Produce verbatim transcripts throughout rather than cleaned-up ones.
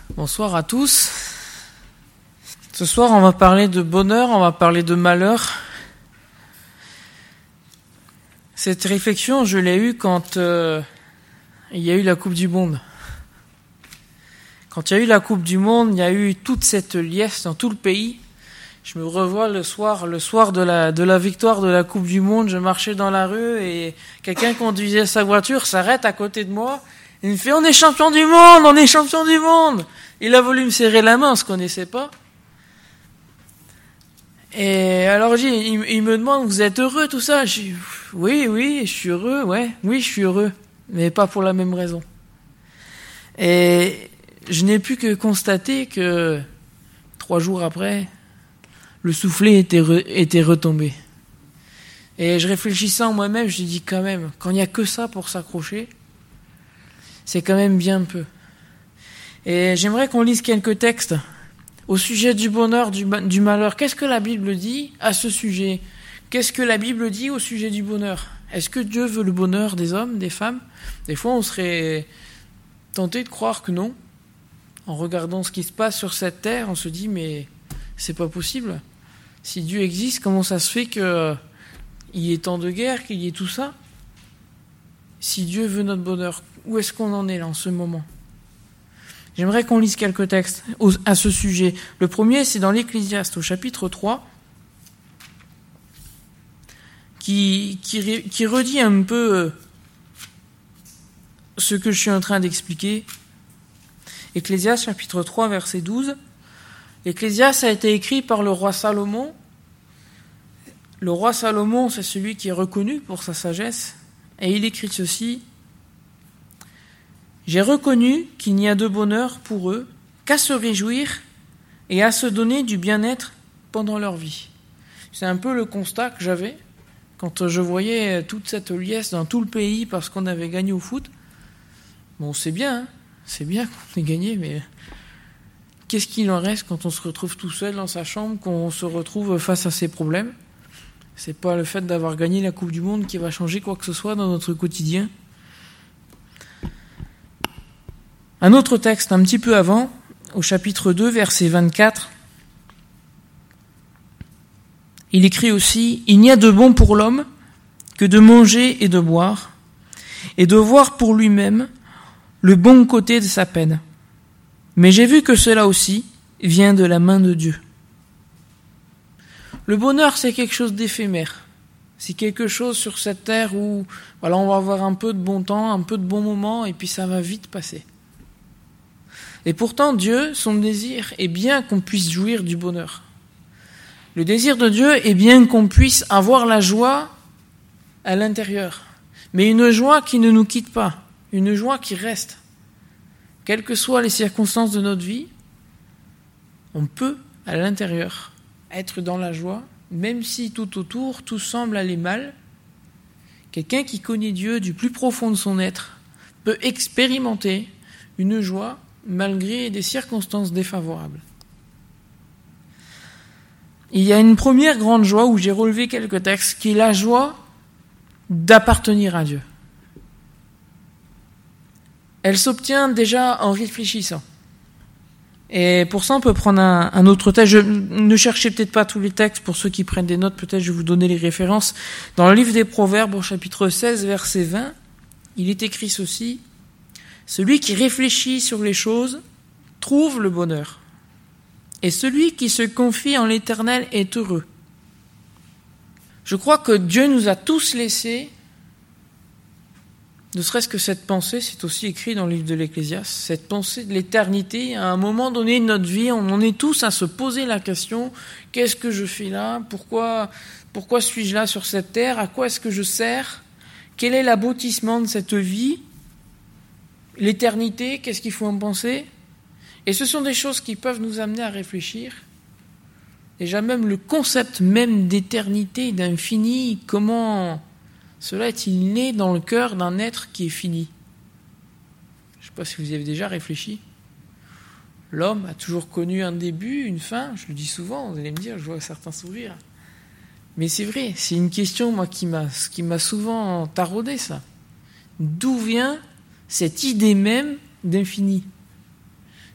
Bonsoir à tous. Ce soir, on va parler de bonheur, on va parler de malheur. Cette réflexion, je l'ai eue quand euh, il y a eu la Coupe du Monde. Quand il y a eu la Coupe du Monde, il y a eu toute cette liesse dans tout le pays. Je me revois le soir, le soir de la, de la victoire de la Coupe du Monde, je marchais dans la rue et quelqu'un conduisait sa voiture, s'arrête à côté de moi. Il me fait « On est champion du monde, on est champion du monde !» Il a voulu me serrer la main, on se connaissait pas. Et alors il, il me demande « Vous êtes heureux, tout ça ?» Je dis « Oui, oui, je suis heureux, ouais, oui, je suis heureux, mais pas pour la même raison. » Et je n'ai pu que constater que trois jours après, le soufflet était, re, était retombé. Et je réfléchissais en moi-même, je dis quand même, quand il n'y a que ça pour s'accrocher, c'est quand même bien peu. Et j'aimerais qu'on lise quelques textes au sujet du bonheur, du, du malheur. Qu'est-ce que la Bible dit à ce sujet ? Qu'est-ce que la Bible dit au sujet du bonheur ? Est-ce que Dieu veut le bonheur des hommes, des femmes ? Des fois, on serait tenté de croire que non. En regardant ce qui se passe sur cette terre, on se dit, mais c'est pas possible. Si Dieu existe, comment ça se fait qu'il y ait tant de guerres, qu'il y ait tout ça ? Si Dieu veut notre bonheur, où est-ce qu'on en est là en ce moment ? J'aimerais qu'on lise quelques textes à ce sujet. Le premier, c'est dans l'Ecclésiaste, au chapitre trois, qui, qui, qui redit un peu ce que je suis en train d'expliquer. Ecclésiaste, chapitre trois, verset douze. L'Ecclésiaste a été écrit par le roi Salomon. Le roi Salomon, c'est celui qui est reconnu pour sa sagesse. Et il écrit ceci. « J'ai reconnu qu'il n'y a de bonheur pour eux qu'à se réjouir et à se donner du bien-être pendant leur vie. » C'est un peu le constat que j'avais quand je voyais toute cette liesse dans tout le pays parce qu'on avait gagné au foot. Bon, c'est bien, hein, c'est bien qu'on ait gagné, mais qu'est-ce qu'il en reste quand on se retrouve tout seul dans sa chambre, qu'on se retrouve face à ses problèmes ? C'est pas le fait d'avoir gagné la Coupe du Monde qui va changer quoi que ce soit dans notre quotidien. Un autre texte, un petit peu avant, au chapitre deux, verset vingt-quatre, il écrit aussi « Il n'y a de bon pour l'homme que de manger et de boire, et de voir pour lui-même le bon côté de sa peine. Mais j'ai vu que cela aussi vient de la main de Dieu. » Le bonheur, c'est quelque chose d'éphémère. C'est quelque chose sur cette terre où voilà, on va avoir un peu de bon temps, un peu de bons moments, et puis ça va vite passer. Et pourtant, Dieu, son désir est bien qu'on puisse jouir du bonheur. Le désir de Dieu est bien qu'on puisse avoir la joie à l'intérieur. Mais une joie qui ne nous quitte pas, une joie qui reste. Quelles que soient les circonstances de notre vie, on peut, à l'intérieur, être dans la joie, même si tout autour, tout semble aller mal. Quelqu'un qui connaît Dieu du plus profond de son être peut expérimenter une joie malgré des circonstances défavorables. Il y a une première grande joie où j'ai relevé quelques textes, qui est la joie d'appartenir à Dieu. Elle s'obtient déjà en réfléchissant. Et pour ça, on peut prendre un, un autre texte. Je, ne cherchez peut-être pas tous les textes. Pour ceux qui prennent des notes, peut-être je vais vous donner les références. Dans le livre des Proverbes, au chapitre seize, verset vingt, il est écrit ceci. « Celui qui réfléchit sur les choses trouve le bonheur. Et celui qui se confie en l'Éternel est heureux. » Je crois que Dieu nous a tous laissé, ne serait-ce que cette pensée, c'est aussi écrit dans le livre de l'Ecclésiaste, cette pensée de l'éternité. À un moment donné de notre vie, on en est tous à se poser la question, qu'est-ce que je fais là ? Pourquoi, pourquoi suis-je là sur cette terre ? À quoi est-ce que je sers ? Quel est l'aboutissement de cette vie ? L'éternité, qu'est-ce qu'il faut en penser ? Et ce sont des choses qui peuvent nous amener à réfléchir. Déjà même le concept même d'éternité, d'infini, comment cela est-il né dans le cœur d'un être qui est fini ? Je ne sais pas si vous y avez déjà réfléchi. L'homme a toujours connu un début, une fin, je le dis souvent, vous allez me dire, je vois certains sourires. Mais c'est vrai, c'est une question moi qui m'a, qui m'a souvent taraudé ça. D'où vient cette idée même d'infini ?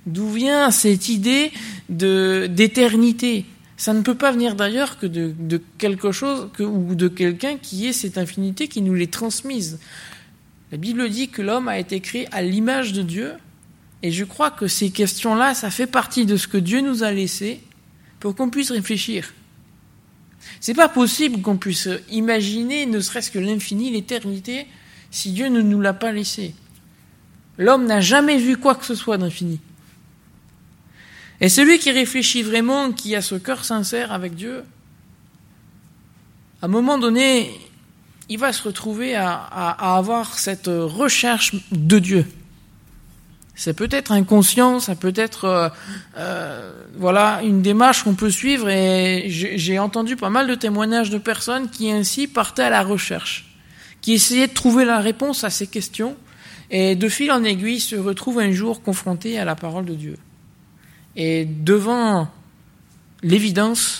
D'où vient cette idée de, d'éternité? Ça ne peut pas venir d'ailleurs que de, de quelque chose que, ou de quelqu'un qui ait cette infinité qui nous l'ait transmise. La Bible dit que l'homme a été créé à l'image de Dieu, et je crois que ces questions-là, ça fait partie de ce que Dieu nous a laissé pour qu'on puisse réfléchir. C'est pas possible qu'on puisse imaginer ne serait-ce que l'infini, l'éternité, si Dieu ne nous l'a pas laissé. L'homme n'a jamais vu quoi que ce soit d'infini. Et celui qui réfléchit vraiment, qui a ce cœur sincère avec Dieu, à un moment donné, il va se retrouver à, à, à avoir cette recherche de Dieu. C'est peut-être inconscient, ça peut être euh, euh, voilà une démarche qu'on peut suivre, et j'ai, j'ai entendu pas mal de témoignages de personnes qui ainsi partaient à la recherche, qui essayaient de trouver la réponse à ces questions, et de fil en aiguille se retrouvent un jour confrontés à la parole de Dieu. Et devant l'évidence,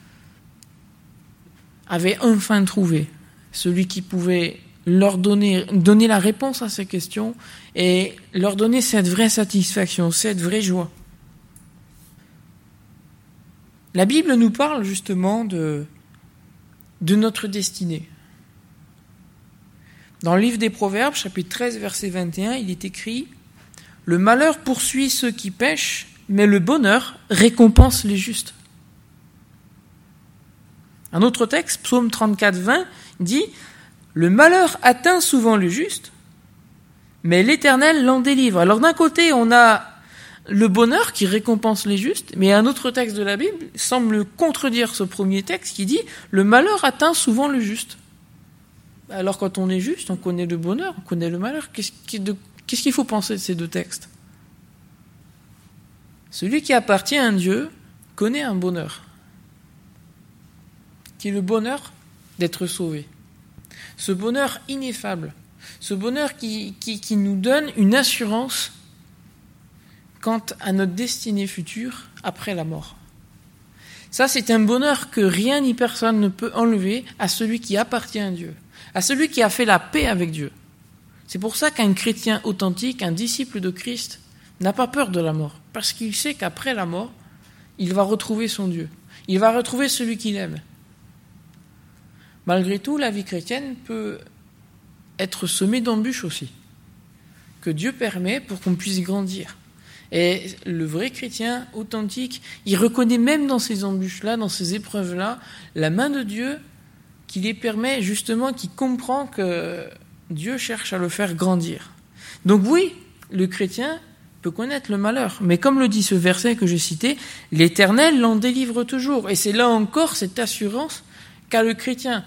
avait enfin trouvé celui qui pouvait leur donner, donner la réponse à ces questions et leur donner cette vraie satisfaction, cette vraie joie. La Bible nous parle justement de, de notre destinée. Dans le livre des Proverbes, chapitre treize, verset vingt et un, il est écrit « Le malheur poursuit ceux qui pêchent, mais le bonheur récompense les justes. » Un autre texte, Psaume trente-quatre, vingt, dit « Le malheur atteint souvent le juste, mais l'Éternel l'en délivre. » Alors d'un côté, on a le bonheur qui récompense les justes, mais un autre texte de la Bible semble contredire ce premier texte qui dit « Le malheur atteint souvent le juste. » Alors quand on est juste, on connaît le bonheur, on connaît le malheur. Qu'est-ce qu'il faut penser de ces deux textes? Celui qui appartient à un Dieu connaît un bonheur, qui est le bonheur d'être sauvé. Ce bonheur ineffable, ce bonheur qui, qui, qui nous donne une assurance quant à notre destinée future après la mort. Ça, c'est un bonheur que rien ni personne ne peut enlever à celui qui appartient à Dieu, à celui qui a fait la paix avec Dieu. C'est pour ça qu'un chrétien authentique, un disciple de Christ, n'a pas peur de la mort, parce qu'il sait qu'après la mort, il va retrouver son Dieu, il va retrouver celui qu'il aime. Malgré tout, la vie chrétienne peut être semée d'embûches aussi, que Dieu permet pour qu'on puisse grandir. Et le vrai chrétien authentique, il reconnaît même dans ces embûches-là, dans ces épreuves-là, la main de Dieu qui les permet justement, qui comprend que Dieu cherche à le faire grandir. Donc oui, le chrétien peut connaître le malheur, mais comme le dit ce verset que j'ai cité, l'Éternel l'en délivre toujours. Et c'est là encore cette assurance qu'a le chrétien.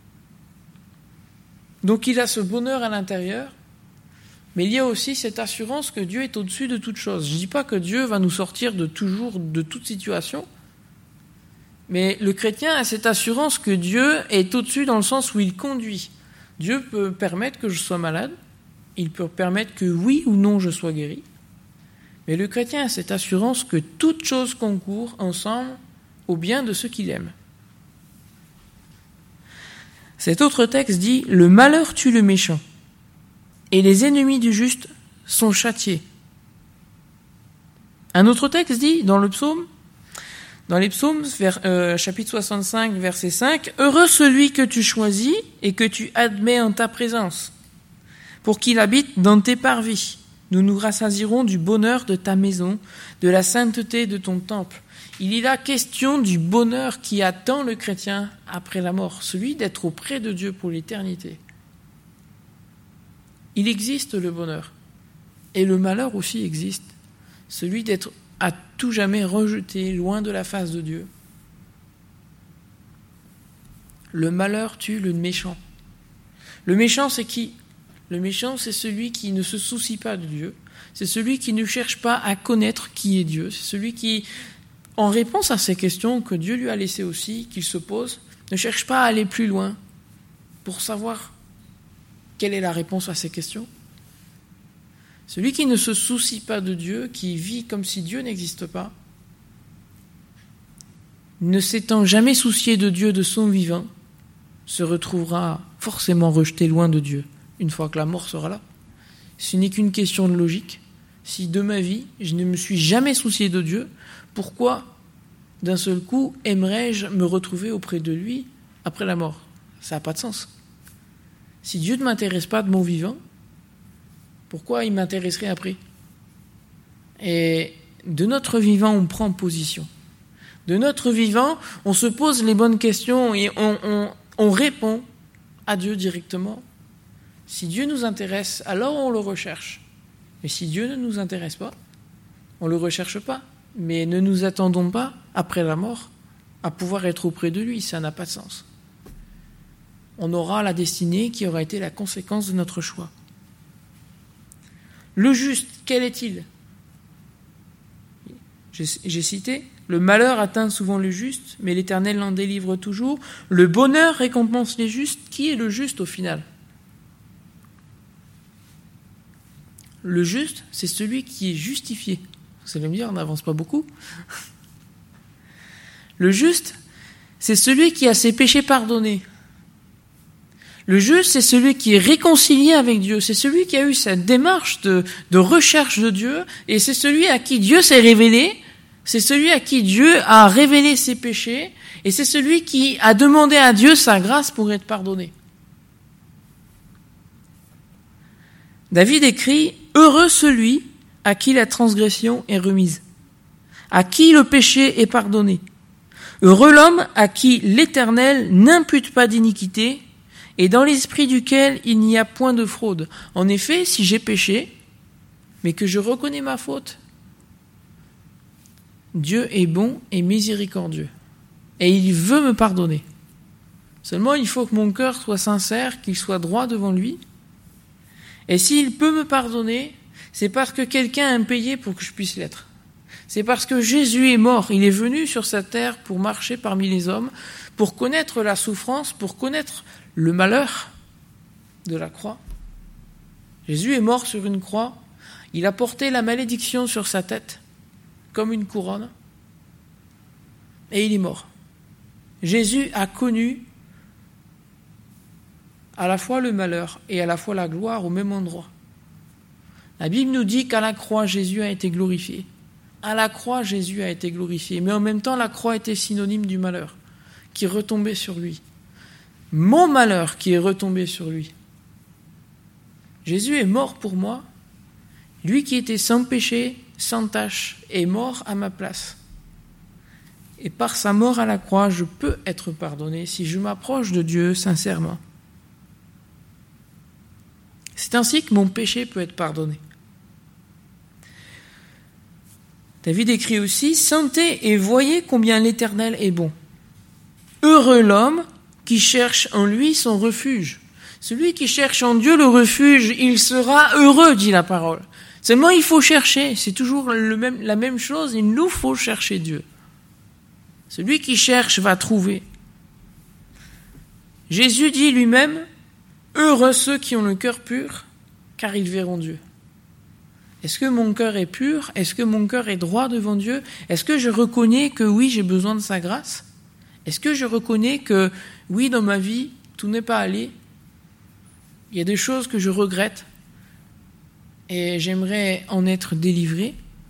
Donc il a ce bonheur à l'intérieur, mais il y a aussi cette assurance que Dieu est au-dessus de toute chose. Je ne dis pas que Dieu va nous sortir de toujours, de toute situation, mais le chrétien a cette assurance que Dieu est au-dessus dans le sens où il conduit. Dieu peut permettre que je sois malade, il peut permettre que oui ou non je sois guéri, mais le chrétien a cette assurance que toute chose concourt ensemble au bien de ceux qu'il aime. Cet autre texte dit « Le malheur tue le méchant, et les ennemis du juste sont châtiés. » Un autre texte dit, dans le psaume, dans les psaumes, vers, euh, chapitre soixante-cinq, verset cinq, « Heureux celui que tu choisis et que tu admets en ta présence, pour qu'il habite dans tes parvis. Nous nous rassasierons du bonheur de ta maison, de la sainteté de ton temple. » Il est là question du bonheur qui attend le chrétien après la mort, celui d'être auprès de Dieu pour l'éternité. Il existe le bonheur, et le malheur aussi existe, celui d'être à tout jamais rejeté, loin de la face de Dieu. Le malheur tue le méchant. Le méchant, c'est qui? Le méchant, c'est celui qui ne se soucie pas de Dieu, c'est celui qui ne cherche pas à connaître qui est Dieu, c'est celui qui, en réponse à ces questions que Dieu lui a laissées aussi, qu'il se pose, ne cherche pas à aller plus loin pour savoir quelle est la réponse à ces questions. Celui qui ne se soucie pas de Dieu, qui vit comme si Dieu n'existe pas, ne s'étant jamais soucié de Dieu de son vivant, se retrouvera forcément rejeté loin de Dieu une fois que la mort sera là. Ce n'est qu'une question de logique, si de ma vie, je ne me suis jamais soucié de Dieu, pourquoi, d'un seul coup, aimerais-je me retrouver auprès de lui après la mort? Ça n'a pas de sens. Si Dieu ne m'intéresse pas de mon vivant, pourquoi il m'intéresserait après? Et de notre vivant, on prend position. De notre vivant, on se pose les bonnes questions et on, on, on répond à Dieu directement. Si Dieu nous intéresse, alors on le recherche. Mais si Dieu ne nous intéresse pas, on ne le recherche pas. Mais ne nous attendons pas, après la mort, à pouvoir être auprès de lui. Ça n'a pas de sens. On aura la destinée qui aura été la conséquence de notre choix. Le juste, quel est-il? J'ai, j'ai cité, le malheur atteint souvent le juste, mais l'Éternel l'en délivre toujours. Le bonheur récompense les justes. Qui est le juste au final? Le juste, c'est celui qui est justifié. Vous allez me dire, on n'avance pas beaucoup. Le juste, c'est celui qui a ses péchés pardonnés. Le juste, c'est celui qui est réconcilié avec Dieu. C'est celui qui a eu cette démarche de, de recherche de Dieu. Et c'est celui à qui Dieu s'est révélé. C'est celui à qui Dieu a révélé ses péchés. Et c'est celui qui a demandé à Dieu sa grâce pour être pardonné. David écrit « Heureux celui à qui la transgression est remise, à qui le péché est pardonné. Heureux l'homme à qui l'Éternel n'impute pas d'iniquité et dans l'esprit duquel il n'y a point de fraude. » En effet, si j'ai péché, mais que je reconnais ma faute, Dieu est bon et miséricordieux. Et il veut me pardonner. Seulement, il faut que mon cœur soit sincère, qu'il soit droit devant lui. Et s'il peut me pardonner, c'est parce que quelqu'un a payé pour que je puisse l'être. C'est parce que Jésus est mort. Il est venu sur cette terre pour marcher parmi les hommes, pour connaître la souffrance, pour connaître le malheur de la croix. Jésus est mort sur une croix. Il a porté la malédiction sur sa tête, comme une couronne. Et il est mort. Jésus a connu à la fois le malheur et à la fois la gloire au même endroit. La Bible nous dit qu'à la croix, Jésus a été glorifié. À la croix, Jésus a été glorifié. Mais en même temps, la croix était synonyme du malheur qui retombait sur lui. Mon malheur qui est retombé sur lui. Jésus est mort pour moi. Lui qui était sans péché, sans tache, est mort à ma place. Et par sa mort à la croix, je peux être pardonné si je m'approche de Dieu sincèrement. C'est ainsi que mon péché peut être pardonné. David écrit aussi « Sentez et voyez combien l'Éternel est bon. Heureux l'homme qui cherche en lui son refuge. Celui qui cherche en Dieu le refuge, il sera heureux, dit la parole. Seulement il faut chercher, c'est toujours le même, la même chose, il nous faut chercher Dieu. Celui qui cherche va trouver. Jésus dit lui-même « Heureux ceux qui ont le cœur pur, car ils verront Dieu. » Est-ce que mon cœur est pur? Est-ce que mon cœur est droit devant Dieu? Est-ce que je reconnais que oui, j'ai besoin de sa grâce? Est-ce que je reconnais que oui, dans ma vie, tout n'est pas allé? Il y a des choses que je regrette et j'aimerais en être délivré.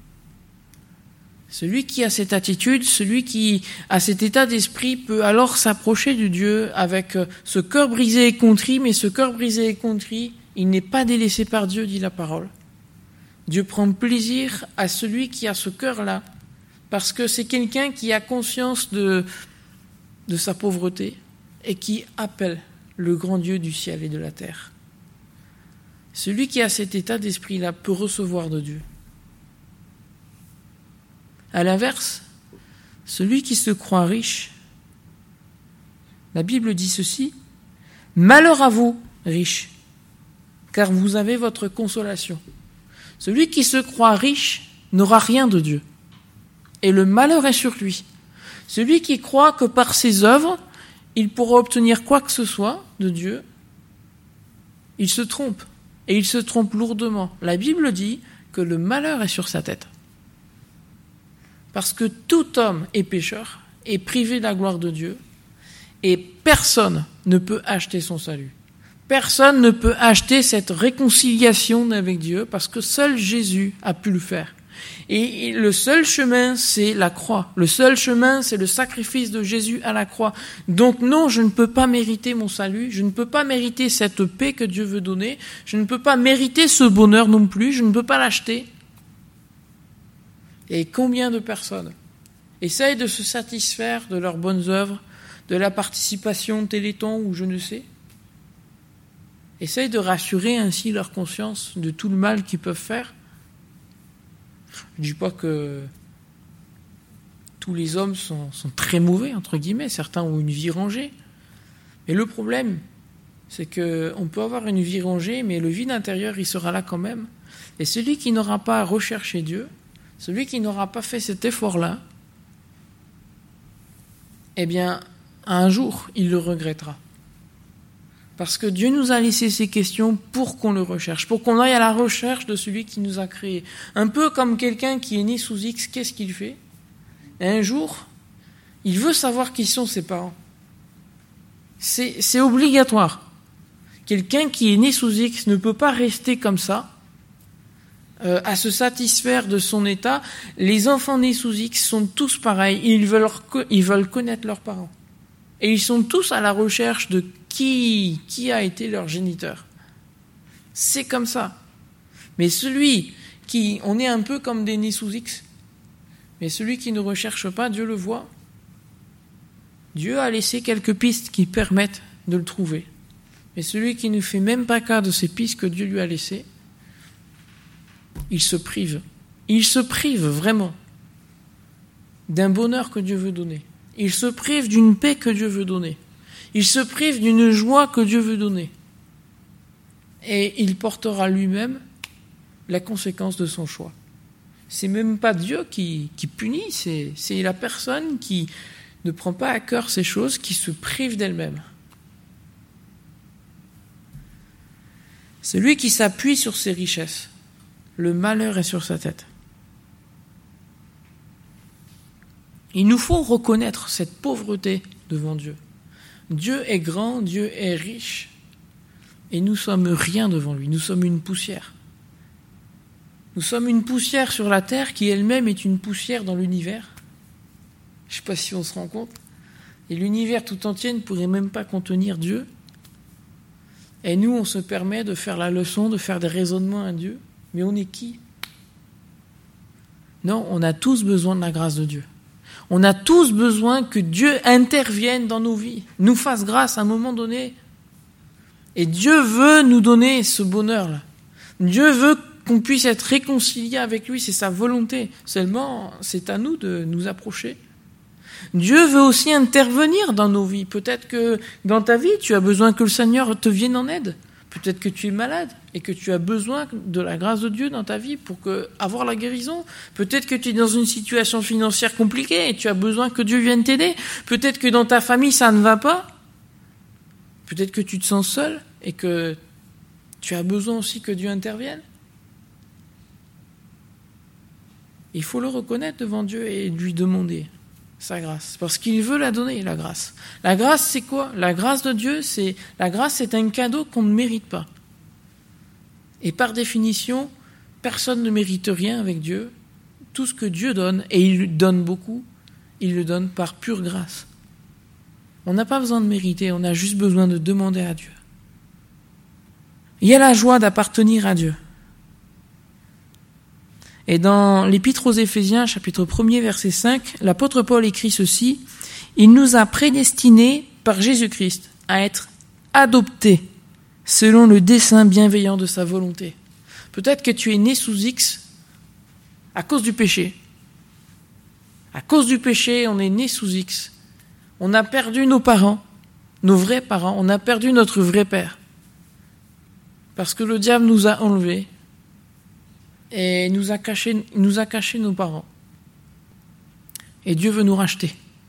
Celui qui a cette attitude, celui qui a cet état d'esprit peut alors s'approcher de Dieu avec ce cœur brisé et contrit, mais ce cœur brisé et contrit, il n'est pas délaissé par Dieu, dit la parole. Dieu prend plaisir à celui qui a ce cœur-là, parce que c'est quelqu'un qui a conscience de, de sa pauvreté et qui appelle le grand Dieu du ciel et de la terre. Celui qui a cet état d'esprit-là peut recevoir de Dieu. À l'inverse, celui qui se croit riche, la Bible dit ceci, « Malheur à vous, riches, car vous avez votre consolation. » Celui qui se croit riche n'aura rien de Dieu, et le malheur est sur lui. Celui qui croit que par ses œuvres, il pourra obtenir quoi que ce soit de Dieu, il se trompe, et il se trompe lourdement. La Bible dit que le malheur est sur sa tête. Parce que tout homme est pécheur, est privé de la gloire de Dieu, et personne ne peut acheter son salut. Personne ne peut acheter cette réconciliation avec Dieu parce que seul Jésus a pu le faire. Et le seul chemin, c'est la croix. Le seul chemin, c'est le sacrifice de Jésus à la croix. Donc non, je ne peux pas mériter mon salut, je ne peux pas mériter cette paix que Dieu veut donner, je ne peux pas mériter ce bonheur non plus, je ne peux pas l'acheter. Et combien de personnes essayent de se satisfaire de leurs bonnes œuvres, de la participation au Téléthon ou je ne sais, essayent de rassurer ainsi leur conscience de tout le mal qu'ils peuvent faire. Je ne dis pas que tous les hommes sont, sont très mauvais, entre guillemets, certains ont une vie rangée. Mais le problème, c'est qu'on peut avoir une vie rangée, mais le vide intérieur, il sera là quand même. Et celui qui n'aura pas recherché Dieu, celui qui n'aura pas fait cet effort-là, eh bien, un jour, il le regrettera. Parce que Dieu nous a laissé ces questions pour qu'on le recherche, pour qu'on aille à la recherche de celui qui nous a créés. Un peu comme quelqu'un qui est né sous X, qu'est-ce qu'il fait ? Et un jour, il veut savoir qui sont ses parents. C'est, c'est obligatoire. Quelqu'un qui est né sous X ne peut pas rester comme ça, euh, à se satisfaire de son état. Les enfants nés sous X sont tous pareils, ils veulent, ils veulent connaître leurs parents. Et ils sont tous à la recherche de qui, qui a été leur géniteur. C'est comme ça. Mais celui qui, on est un peu comme des nés sous X, mais celui qui ne recherche pas, Dieu le voit. Dieu a laissé quelques pistes qui permettent de le trouver. Mais celui qui ne fait même pas cas de ces pistes que Dieu lui a laissées, il se prive. Il se prive vraiment d'un bonheur que Dieu veut donner. Il se prive d'une paix que Dieu veut donner. Il se prive d'une joie que Dieu veut donner. Et il portera lui-même la conséquence de son choix. C'est même pas Dieu qui, qui punit, c'est, c'est la personne qui ne prend pas à cœur ces choses, qui se prive d'elle-même. Celui qui s'appuie sur ses richesses, le malheur est sur sa tête. Il nous faut reconnaître cette pauvreté devant Dieu. Dieu est grand, Dieu est riche, et nous sommes rien devant lui, nous sommes une poussière. Nous sommes une poussière sur la terre qui elle-même est une poussière dans l'univers. Je ne sais pas si on se rend compte. Et l'univers tout entier ne pourrait même pas contenir Dieu. Et nous, on se permet de faire la leçon, de faire des raisonnements à Dieu. Mais on est qui ? Non, on a tous besoin de la grâce de Dieu. On a tous besoin que Dieu intervienne dans nos vies, nous fasse grâce à un moment donné. Et Dieu veut nous donner ce bonheur-là. Dieu veut qu'on puisse être réconciliés avec lui, c'est sa volonté. Seulement, c'est à nous de nous approcher. Dieu veut aussi intervenir dans nos vies. Peut-être que dans ta vie, tu as besoin que le Seigneur te vienne en aide. Peut-être que tu es malade et que tu as besoin de la grâce de Dieu dans ta vie pour que, avoir la guérison. Peut-être que tu es dans une situation financière compliquée et tu as besoin que Dieu vienne t'aider. Peut-être que dans ta famille, ça ne va pas. Peut-être que tu te sens seul et que tu as besoin aussi que Dieu intervienne. Il faut le reconnaître devant Dieu et lui demander sa grâce, parce qu'il veut la donner, la grâce. La grâce, c'est quoi ? La grâce de Dieu, c'est la grâce, c'est un cadeau qu'on ne mérite pas. Et par définition, personne ne mérite rien avec Dieu. Tout ce que Dieu donne, et il lui donne beaucoup, il le donne par pure grâce. On n'a pas besoin de mériter, on a juste besoin de demander à Dieu. Il y a la joie d'appartenir à Dieu. Et dans l'Épître aux Éphésiens, chapitre premier, verset cinq, l'apôtre Paul écrit ceci : « Il nous a prédestinés par Jésus-Christ à être adoptés selon le dessein bienveillant de sa volonté. » Peut-être que tu es né sous X à cause du péché. À cause du péché, on est né sous X. On a perdu nos parents, nos vrais parents, on a perdu notre vrai père. Parce que le diable nous a enlevés. Et nous a caché, nous a caché nos parents. Et Dieu veut nous racheter.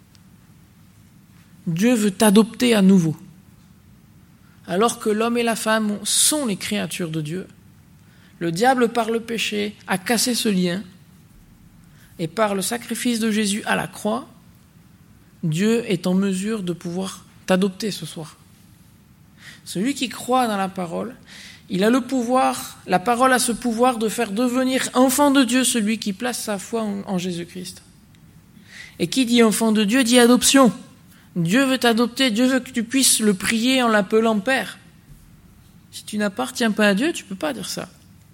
Dieu veut t'adopter à nouveau. Alors que l'homme et la femme sont les créatures de Dieu, le diable, par le péché, a cassé ce lien. Et par le sacrifice de Jésus à la croix, Dieu est en mesure de pouvoir t'adopter ce soir. celui qui croit dans la parole, il a le pouvoir, la parole a ce pouvoir de faire devenir enfant de Dieu celui qui place sa foi en, en Jésus-Christ. Et qui dit enfant de Dieu dit adoption. Dieu veut t'adopter, Dieu veut que tu puisses le prier en l'appelant Père. Si tu n'appartiens pas à Dieu, tu ne peux pas dire ça.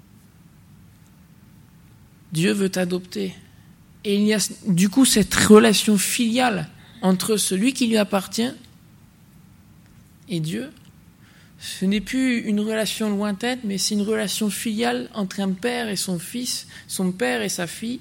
Dieu veut t'adopter. Et il y a du coup cette relation filiale entre celui qui lui appartient et Dieu. Ce n'est plus une relation lointaine, mais c'est une relation filiale entre un père et son fils, son père et sa fille.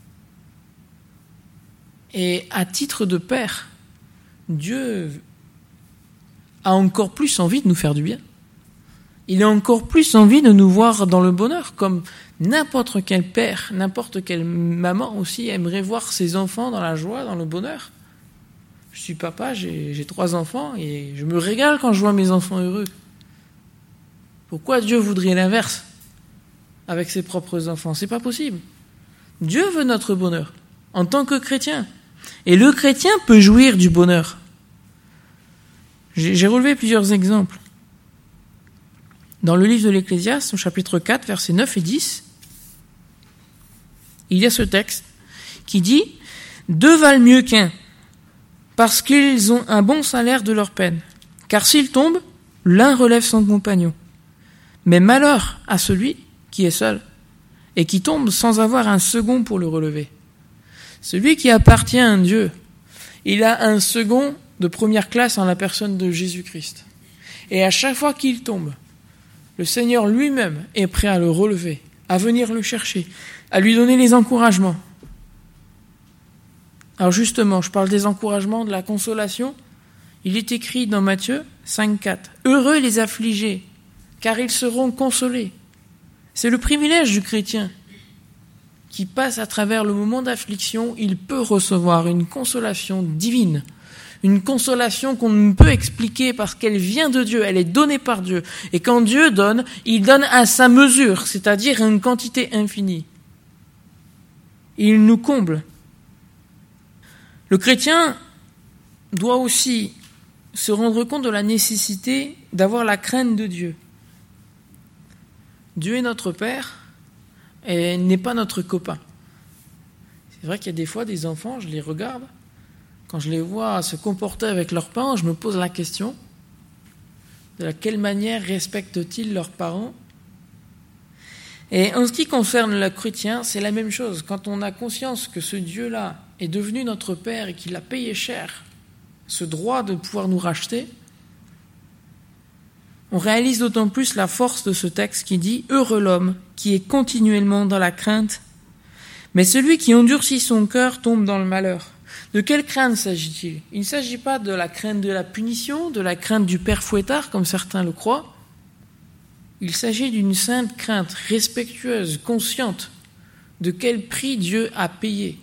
Et à titre de père, Dieu a encore plus envie de nous faire du bien. Il a encore plus envie de nous voir dans le bonheur, comme n'importe quel père, n'importe quelle maman aussi aimerait voir ses enfants dans la joie, dans le bonheur. Je suis papa, j'ai, j'ai trois enfants et je me régale quand je vois mes enfants heureux. Pourquoi Dieu voudrait l'inverse avec ses propres enfants? C'est pas possible. Dieu veut notre bonheur en tant que chrétien. Et le chrétien peut jouir du bonheur. J'ai, j'ai relevé plusieurs exemples. Dans le livre de l'Ecclésiaste, au chapitre quatre, versets neuf et dix, il y a ce texte qui dit « Deux valent mieux qu'un, parce qu'ils ont un bon salaire de leur peine. Car s'ils tombent, l'un relève son compagnon. Mais malheur à celui qui est seul, et qui tombe sans avoir un second pour le relever. » Celui qui appartient à un Dieu, il a un second de première classe en la personne de Jésus-Christ. Et à chaque fois qu'il tombe, le Seigneur lui-même est prêt à le relever, à venir le chercher, à lui donner les encouragements. Alors justement, je parle des encouragements, de la consolation. Il est écrit dans Matthieu cinq, quatre. « Heureux les affligés, car ils seront consolés. » C'est le privilège du chrétien qui passe à travers le moment d'affliction. Il peut recevoir une consolation divine. Une consolation qu'on ne peut expliquer parce qu'elle vient de Dieu, elle est donnée par Dieu. Et quand Dieu donne, il donne à sa mesure, c'est-à-dire une quantité infinie. Il nous comble. Le chrétien doit aussi se rendre compte de la nécessité d'avoir la crainte de Dieu. Dieu est notre Père et n'est pas notre copain. C'est vrai qu'il y a des fois des enfants, je les regarde, quand je les vois se comporter avec leurs parents, je me pose la question de la quelle manière respectent-ils leurs parents? Et en ce qui concerne le chrétien, c'est la même chose. Quand on a conscience que ce Dieu-là est devenu notre Père et qu'il a payé cher ce droit de pouvoir nous racheter, on réalise d'autant plus la force de ce texte qui dit « Heureux l'homme qui est continuellement dans la crainte, mais celui qui endurcit son cœur tombe dans le malheur. » De quelle crainte s'agit-il? Il ne s'agit pas de la crainte de la punition, de la crainte du père fouettard, comme certains le croient. Il s'agit d'une sainte crainte, respectueuse, consciente de quel prix Dieu a payé.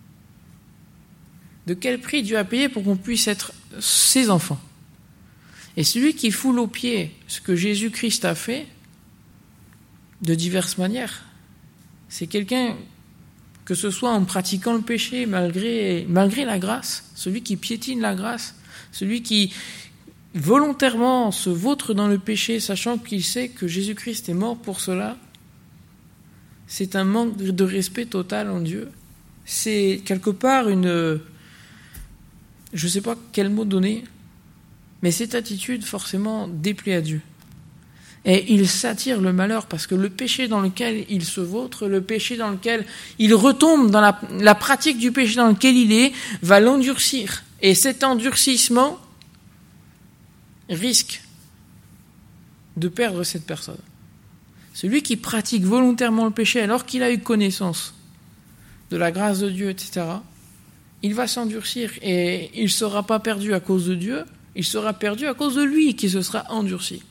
De quel prix Dieu a payé pour qu'on puisse être ses enfants. Et celui qui foule aux pieds ce que Jésus-Christ a fait, de diverses manières, c'est quelqu'un, que ce soit en pratiquant le péché malgré, malgré la grâce, celui qui piétine la grâce, celui qui volontairement se vautre dans le péché, sachant qu'il sait que Jésus-Christ est mort pour cela, c'est un manque de respect total en Dieu. C'est quelque part une... Je ne sais pas quel mot donner, mais cette attitude forcément déplaît à Dieu. Et il s'attire le malheur parce que le péché dans lequel il se vautre, le péché dans lequel il retombe dans la, la pratique du péché dans lequel il est, va l'endurcir. Et cet endurcissement risque de perdre cette personne. Celui qui pratique volontairement le péché alors qu'il a eu connaissance de la grâce de Dieu, et cetera, il va s'endurcir et il ne sera pas perdu à cause de Dieu, il sera perdu à cause de lui qui se sera endurci.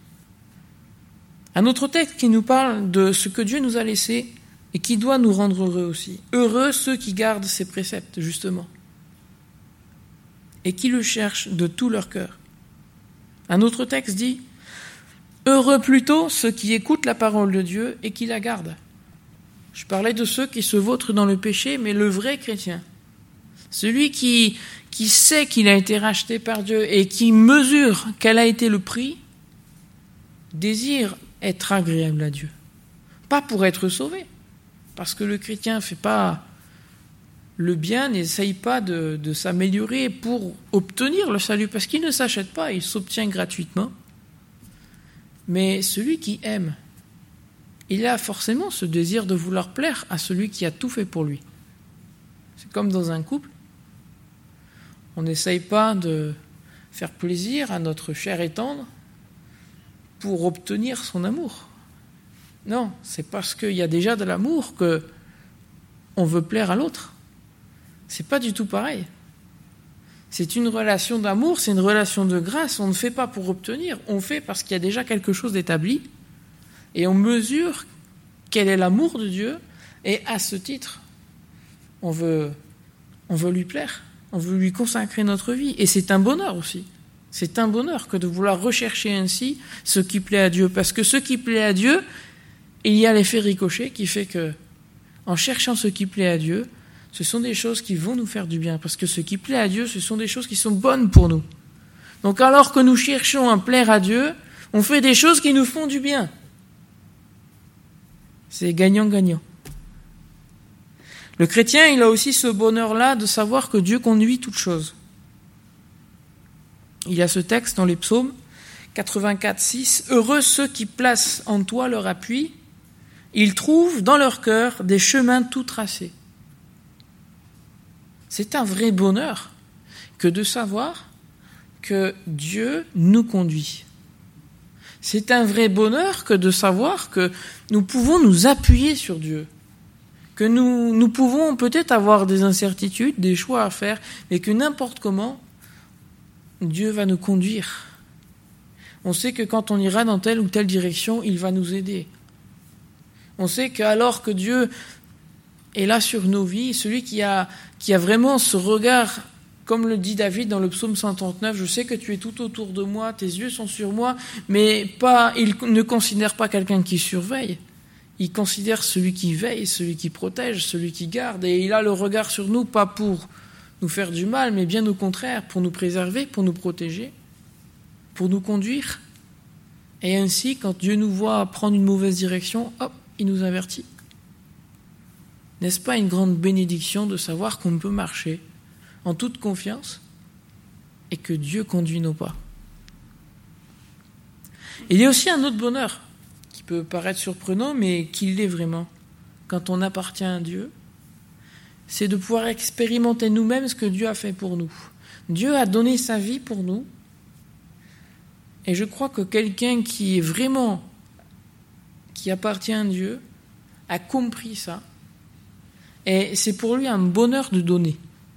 Un autre texte qui nous parle de ce que Dieu nous a laissé et qui doit nous rendre heureux aussi. Heureux ceux qui gardent ses préceptes, justement, et qui le cherchent de tout leur cœur. Un autre texte dit « Heureux plutôt ceux qui écoutent la parole de Dieu et qui la gardent. » Je parlais de ceux qui se vautrent dans le péché, mais le vrai chrétien, celui qui, qui sait qu'il a été racheté par Dieu et qui mesure quel a été le prix, désire être agréable à Dieu. Pas pour être sauvé, parce que le chrétien ne fait pas le bien, n'essaye pas de, de s'améliorer pour obtenir le salut, parce qu'il ne s'achète pas, il s'obtient gratuitement. Mais celui qui aime, il a forcément ce désir de vouloir plaire à celui qui a tout fait pour lui. C'est comme dans un couple. On n'essaye pas de faire plaisir à notre chair et tendre pour obtenir son amour. Non, c'est parce qu'il y a déjà de l'amour qu'on veut plaire à l'autre. C'est pas du tout pareil. C'est une relation d'amour, c'est une relation de grâce. On ne fait pas pour obtenir, on fait parce qu'il y a déjà quelque chose d'établi et on mesure quel est l'amour de Dieu et à ce titre, on veut, on veut lui plaire, on veut lui consacrer notre vie et c'est un bonheur aussi. C'est un bonheur que de vouloir rechercher ainsi ce qui plaît à Dieu, parce que ce qui plaît à Dieu, il y a l'effet ricochet qui fait que, en cherchant ce qui plaît à Dieu, ce sont des choses qui vont nous faire du bien, parce que ce qui plaît à Dieu, ce sont des choses qui sont bonnes pour nous. Donc alors que nous cherchons à plaire à Dieu, on fait des choses qui nous font du bien. C'est gagnant-gagnant. Le chrétien, il a aussi ce bonheur-là de savoir que Dieu conduit toutes choses. Il y a ce texte dans les psaumes, quatre-vingt-quatre, six. « Heureux ceux qui placent en toi leur appui, ils trouvent dans leur cœur des chemins tout tracés. » C'est un vrai bonheur que de savoir que Dieu nous conduit. C'est un vrai bonheur que de savoir que nous pouvons nous appuyer sur Dieu, que nous, nous pouvons peut-être avoir des incertitudes, des choix à faire, mais que n'importe comment, Dieu va nous conduire. On sait que quand on ira dans telle ou telle direction, il va nous aider. On sait qu'alors que Dieu est là sur nos vies, celui qui a, qui a vraiment ce regard, comme le dit David dans le psaume cent trente-neuf, « Je sais que tu es tout autour de moi, tes yeux sont sur moi », mais pas, il ne considère pas quelqu'un qui surveille. Il considère celui qui veille, celui qui protège, celui qui garde, et il a le regard sur nous, pas pour nous faire du mal, mais bien au contraire, pour nous préserver, pour nous protéger, pour nous conduire. Et ainsi, quand Dieu nous voit prendre une mauvaise direction, hop, il nous avertit. N'est-ce pas une grande bénédiction de savoir qu'on peut marcher en toute confiance et que Dieu conduit nos pas? Il y a aussi un autre bonheur qui peut paraître surprenant, mais qui l'est vraiment quand on appartient à Dieu, c'est de pouvoir expérimenter nous-mêmes ce que Dieu a fait pour nous. Dieu a donné sa vie pour nous, et je crois que quelqu'un qui est vraiment, qui appartient à Dieu, a compris ça, et c'est pour lui un bonheur de donner.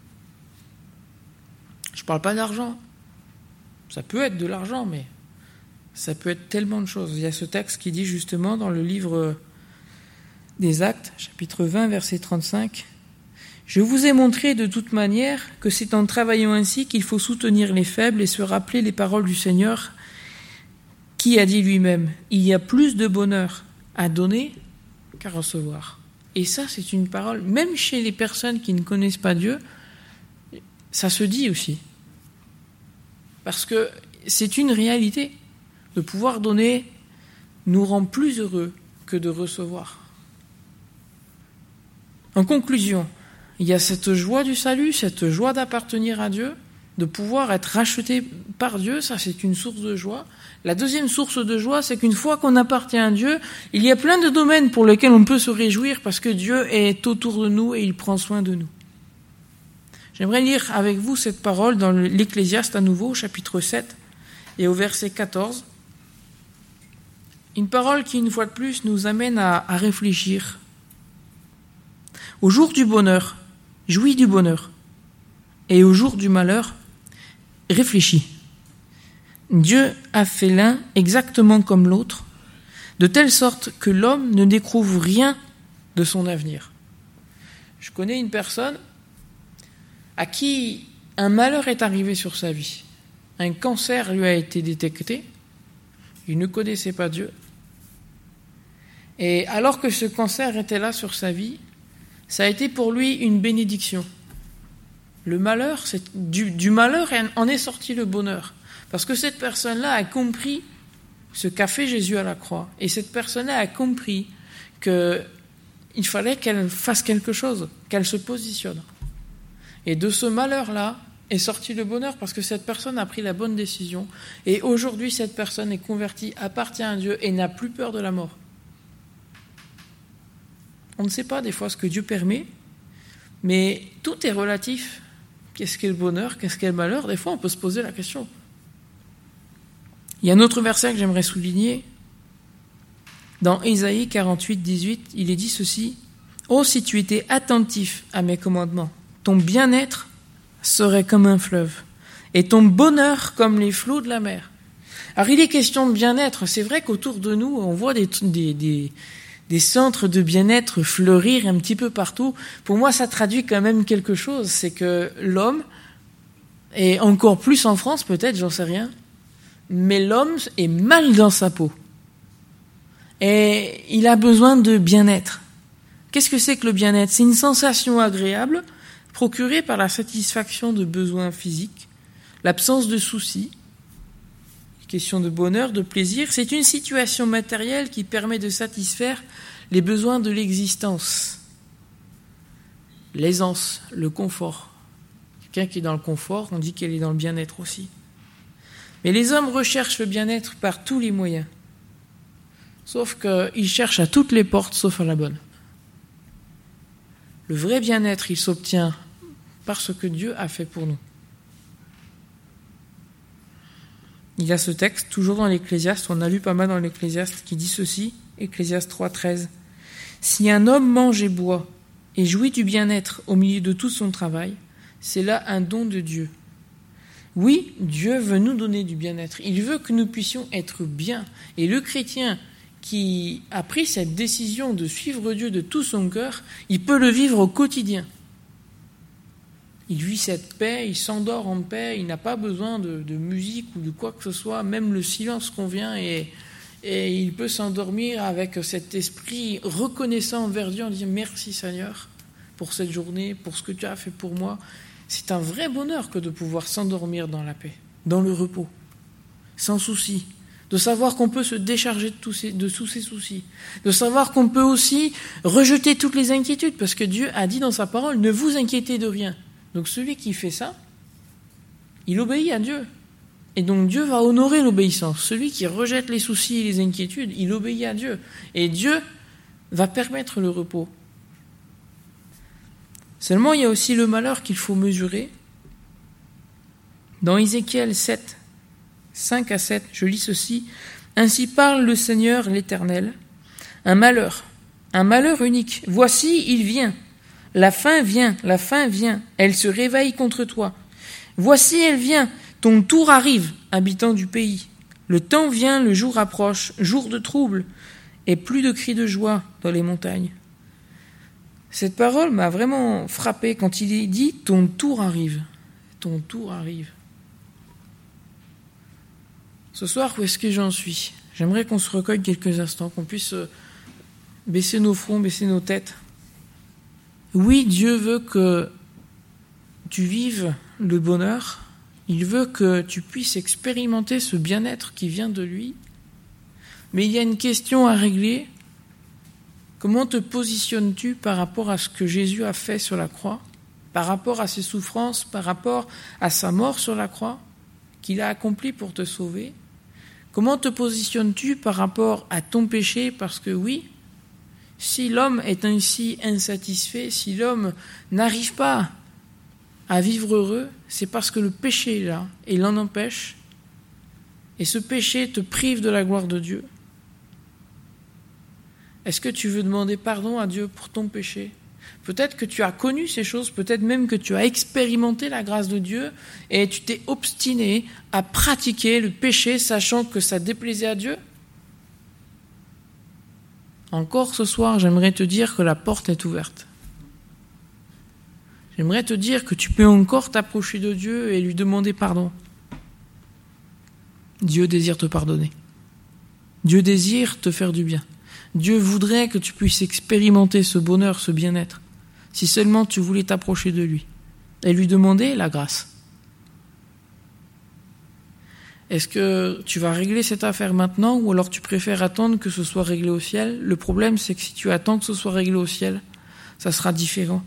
Je ne parle pas d'argent, ça peut être de l'argent, mais ça peut être tellement de choses. Il y a ce texte qui dit justement dans le livre des Actes, chapitre vingt, verset trente-cinq, « Je vous ai montré de toute manière que c'est en travaillant ainsi qu'il faut soutenir les faibles et se rappeler les paroles du Seigneur qui a dit lui-même, « Il y a plus de bonheur à donner qu'à recevoir. » Et ça, c'est une parole, même chez les personnes qui ne connaissent pas Dieu, ça se dit aussi. Parce que c'est une réalité. De pouvoir donner nous rend plus heureux que de recevoir. En conclusion, il y a cette joie du salut, cette joie d'appartenir à Dieu, de pouvoir être racheté par Dieu, ça c'est une source de joie. La deuxième source de joie, c'est qu'une fois qu'on appartient à Dieu, il y a plein de domaines pour lesquels on peut se réjouir parce que Dieu est autour de nous et il prend soin de nous. J'aimerais lire avec vous cette parole dans l'Ecclésiaste à nouveau, chapitre sept, et au verset quatorze. Une parole qui, une fois de plus, nous amène à, à réfléchir. Au jour du bonheur, jouis du bonheur, et au jour du malheur, réfléchis. Dieu a fait l'un exactement comme l'autre, de telle sorte que l'homme ne découvre rien de son avenir. Je connais une personne à qui un malheur est arrivé sur sa vie. Un cancer lui a été détecté, il ne connaissait pas Dieu. Et alors que ce cancer était là sur sa vie, ça a été pour lui une bénédiction. Le malheur, c'est, du, du malheur en est sorti le bonheur. Parce que cette personne-là a compris ce qu'a fait Jésus à la croix. Et cette personne a compris qu'il fallait qu'elle fasse quelque chose, qu'elle se positionne. Et de ce malheur-là est sorti le bonheur parce que cette personne a pris la bonne décision. Et aujourd'hui, cette personne est convertie, appartient à Dieu et n'a plus peur de la mort. On ne sait pas des fois ce que Dieu permet, mais tout est relatif. Qu'est-ce qu'est le bonheur? Qu'est-ce qu'est le malheur? Des fois, on peut se poser la question. Il y a un autre verset que j'aimerais souligner. Dans Ésaïe quarante-huit, dix-huit, il est dit ceci. « Oh, si tu étais attentif à mes commandements, ton bien-être serait comme un fleuve, et ton bonheur comme les flots de la mer. » Alors, il est question de bien-être. C'est vrai qu'autour de nous, on voit des, des, des, des centres de bien-être fleurir un petit peu partout. Pour moi, ça traduit quand même quelque chose. C'est que l'homme, et encore plus en France peut-être, j'en sais rien, mais l'homme est mal dans sa peau. Et il a besoin de bien-être. Qu'est-ce que c'est que le bien-être? C'est une sensation agréable procurée par la satisfaction de besoins physiques, l'absence de soucis, question de bonheur, de plaisir. C'est une situation matérielle qui permet de satisfaire les besoins de l'existence. L'aisance, le confort. Quelqu'un qui est dans le confort, on dit qu'elle est dans le bien-être aussi. Mais les hommes recherchent le bien-être par tous les moyens. Sauf qu'ils cherchent à toutes les portes, sauf à la bonne. Le vrai bien-être, il s'obtient par ce que Dieu a fait pour nous. Il y a ce texte, toujours dans l'Ecclésiaste, on a lu pas mal dans l'Ecclésiaste, qui dit ceci, Ecclésiaste trois, treize. « Si un homme mange et boit et jouit du bien-être au milieu de tout son travail, c'est là un don de Dieu. » Oui, Dieu veut nous donner du bien-être. Il veut que nous puissions être bien. Et le chrétien qui a pris cette décision de suivre Dieu de tout son cœur, il peut le vivre au quotidien. Il vit cette paix, il s'endort en paix, il n'a pas besoin de, de musique ou de quoi que ce soit, même le silence convient et, et il peut s'endormir avec cet esprit reconnaissant envers Dieu en disant « Merci Seigneur pour cette journée, pour ce que tu as fait pour moi ». C'est un vrai bonheur que de pouvoir s'endormir dans la paix, dans le repos, sans souci, de savoir qu'on peut se décharger de tous ces, de tous ces soucis, de savoir qu'on peut aussi rejeter toutes les inquiétudes, parce que Dieu a dit dans sa parole « Ne vous inquiétez de rien ». Donc celui qui fait ça, il obéit à Dieu. Et donc Dieu va honorer l'obéissance. Celui qui rejette les soucis et les inquiétudes, il obéit à Dieu. Et Dieu va permettre le repos. Seulement, il y a aussi le malheur qu'il faut mesurer. Dans Ézéchiel sept, cinq à sept, je lis ceci. « Ainsi parle le Seigneur l'Éternel. Un malheur, un malheur unique. Voici, il vient. La fin vient, la fin vient. Elle se réveille contre toi. Voici, elle vient. Ton tour arrive, habitant du pays. Le temps vient, le jour approche, jour de trouble, et plus de cris de joie dans les montagnes. » Cette parole m'a vraiment frappé quand il est dit « ton tour arrive ». Ton tour arrive. Ce soir, où est-ce que j'en suis? J'aimerais qu'on se recueille quelques instants, qu'on puisse baisser nos fronts, baisser nos têtes. Oui, Dieu veut que tu vives le bonheur. Il veut que tu puisses expérimenter ce bien-être qui vient de lui. Mais il y a une question à régler. Comment te positionnes-tu par rapport à ce que Jésus a fait sur la croix, par rapport à ses souffrances, par rapport à sa mort sur la croix, qu'il a accompli pour te sauver? Comment te positionnes-tu par rapport à ton péché? Parce que oui, si l'homme est ainsi insatisfait, si l'homme n'arrive pas à vivre heureux, c'est parce que le péché est là et l'en empêche. Et ce péché te prive de la gloire de Dieu. Est-ce que tu veux demander pardon à Dieu pour ton péché? Peut-être que tu as connu ces choses, peut-être même que tu as expérimenté la grâce de Dieu et tu t'es obstiné à pratiquer le péché sachant que ça déplaisait à Dieu. Encore ce soir, j'aimerais te dire que la porte est ouverte. J'aimerais te dire que tu peux encore t'approcher de Dieu et lui demander pardon. Dieu désire te pardonner. Dieu désire te faire du bien. Dieu voudrait que tu puisses expérimenter ce bonheur, ce bien-être, si seulement tu voulais t'approcher de lui et lui demander la grâce. Est-ce que tu vas régler cette affaire maintenant ou alors tu préfères attendre que ce soit réglé au ciel? Le problème, c'est que si tu attends que ce soit réglé au ciel, ça sera différent.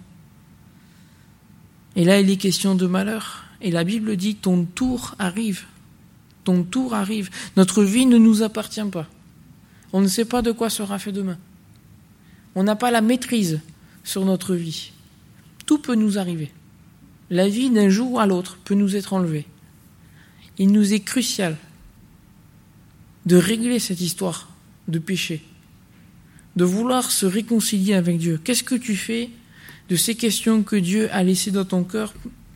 Et là, il est question de malheur. Et la Bible dit, ton tour arrive. Ton tour arrive. Notre vie ne nous appartient pas. On ne sait pas de quoi sera fait demain. On n'a pas la maîtrise sur notre vie. Tout peut nous arriver. La vie d'un jour à l'autre peut nous être enlevée. Il nous est crucial de régler cette histoire de péché, de vouloir se réconcilier avec Dieu. Qu'est-ce que tu fais de ces questions que Dieu a laissées dans ton cœur?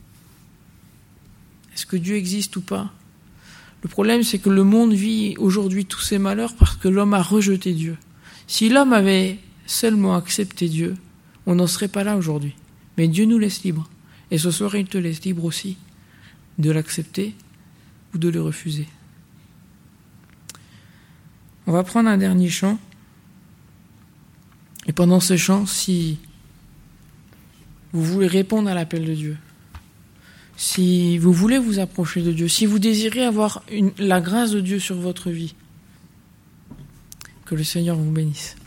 Est-ce que Dieu existe ou pas? Le problème, c'est que le monde vit aujourd'hui tous ses malheurs parce que l'homme a rejeté Dieu. Si l'homme avait seulement accepté Dieu, on n'en serait pas là aujourd'hui. Mais Dieu nous laisse libres. Et ce soir, il te laisse libre aussi de l'accepter ou de le refuser. On va prendre un dernier chant. Et pendant ce chant, si vous voulez répondre à l'appel de Dieu, si vous voulez vous approcher de Dieu, si vous désirez avoir une, la grâce de Dieu sur votre vie, que le Seigneur vous bénisse.